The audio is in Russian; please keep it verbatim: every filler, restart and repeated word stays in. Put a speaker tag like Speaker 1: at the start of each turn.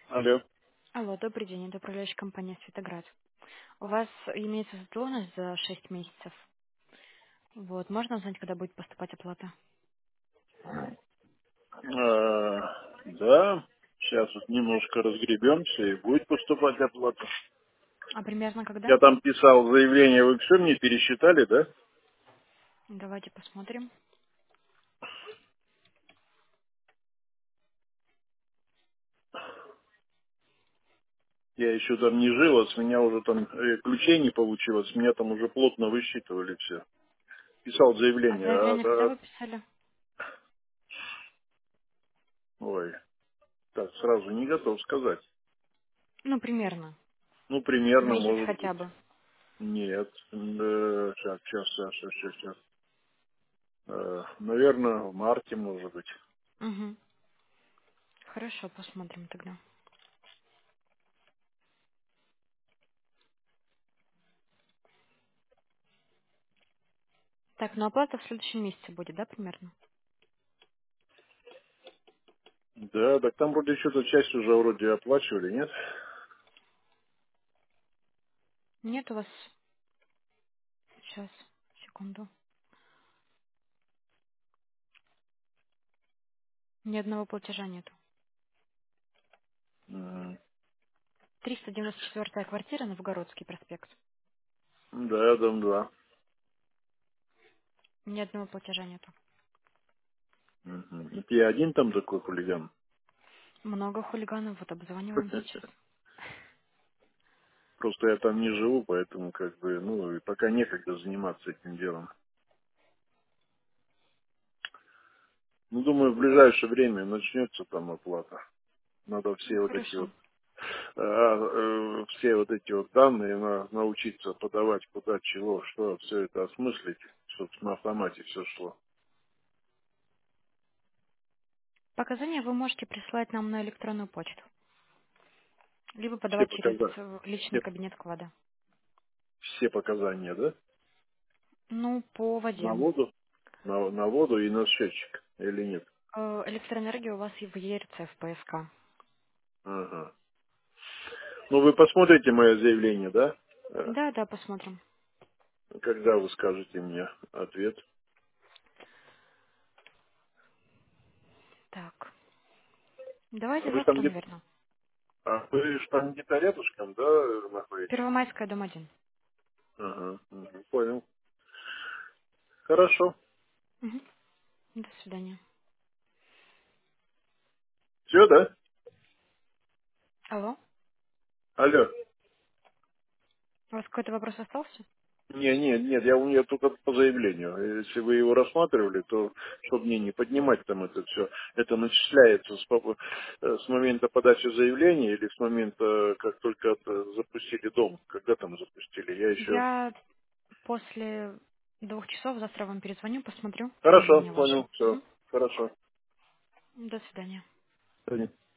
Speaker 1: Алло.
Speaker 2: Алло, добрый день, это управляющая компания «Светоград». У вас имеется задолженность за шесть месяцев. Вот, можно узнать, когда будет поступать оплата?
Speaker 1: А, да, сейчас вот немножко разгребемся и будет поступать оплата.
Speaker 2: А примерно когда?
Speaker 1: Я там писал заявление, вы все мне пересчитали, да?
Speaker 2: Давайте посмотрим.
Speaker 1: Я еще там не жил, а с меня уже там э, ключей не получилось, с меня там уже плотно высчитывали все. Писал
Speaker 2: А
Speaker 1: заявление, а,
Speaker 2: заявление когда
Speaker 1: а-
Speaker 2: вы писали?
Speaker 1: ой, так сразу не готов сказать.
Speaker 2: Ну, примерно.
Speaker 1: Ну, примерно,
Speaker 2: Месяц
Speaker 1: может
Speaker 2: хотя
Speaker 1: быть.
Speaker 2: бы.
Speaker 1: Нет. Э, так, сейчас, сейчас, сейчас, сейчас. сейчас. Э, наверное, в марте, может быть.
Speaker 2: Угу. Хорошо, посмотрим тогда. Так, ну оплата в следующем месяце будет, да, примерно?
Speaker 1: Да, так там вроде что-то часть уже вроде оплачивали, нет?
Speaker 2: Нет у вас... Сейчас, секунду. Ни одного платежа нету.
Speaker 1: М,
Speaker 2: триста девяносто четвёртая квартира, Новгородский проспект.
Speaker 1: Да, дом два.
Speaker 2: Ни одного платежа нету.
Speaker 1: Мгм. Это я один там такой хулиган.
Speaker 2: Много хулиганов, вот обзваниваем сейчас.
Speaker 1: Просто я там не живу, поэтому как бы, ну, и пока некогда заниматься этим делом. Ну, думаю, в ближайшее время начнется там оплата. Надо
Speaker 2: Ну,
Speaker 1: все вот эти
Speaker 2: хорошо.
Speaker 1: вот, а, э, все вот эти вот данные на- научиться подавать куда, чего, что, все это осмыслить, чтобы на автомате все шло.
Speaker 2: Показания вы можете присылать нам на электронную почту, либо
Speaker 1: Все
Speaker 2: подавать через
Speaker 1: показания.
Speaker 2: э, личный кабинет вклада.
Speaker 1: Все показания, да?
Speaker 2: Ну, по
Speaker 1: На
Speaker 2: воде.
Speaker 1: воду? На, на воду и на счетчик, или нет?
Speaker 2: Э, Электроэнергия у вас и в Е Р Ц, в П С К.
Speaker 1: Ага. Ну, вы посмотрите мое заявление, да? Э,
Speaker 2: Да, да, посмотрим.
Speaker 1: Когда вы скажете мне ответ?
Speaker 2: Так,
Speaker 1: А
Speaker 2: давайте
Speaker 1: вы там
Speaker 2: завтра,
Speaker 1: где-то,
Speaker 2: наверное.
Speaker 1: а вы ж там где-то рядышком, да, э, находитесь?
Speaker 2: Первомайская, дом один.
Speaker 1: Ага, мгм, понял. Хорошо.
Speaker 2: Мгм. До свидания.
Speaker 1: Все, да?
Speaker 2: Алло,
Speaker 1: Алло.
Speaker 2: у вас какой-то вопрос остался?
Speaker 1: Не, нет, нет, я у нее только по заявлению. Если вы его рассматривали, то чтобы мне не поднимать там это все, это начисляется с, поб- э, с момента подачи заявления или с момента, как только это запустили дом. Когда там запустили? Я еще...
Speaker 2: Я после двух часов завтра вам перезвоню, посмотрю
Speaker 1: Хорошо,
Speaker 2: заявление ваше.
Speaker 1: понял, все,
Speaker 2: Мгм.
Speaker 1: хорошо.
Speaker 2: До свидания.
Speaker 1: Понятно.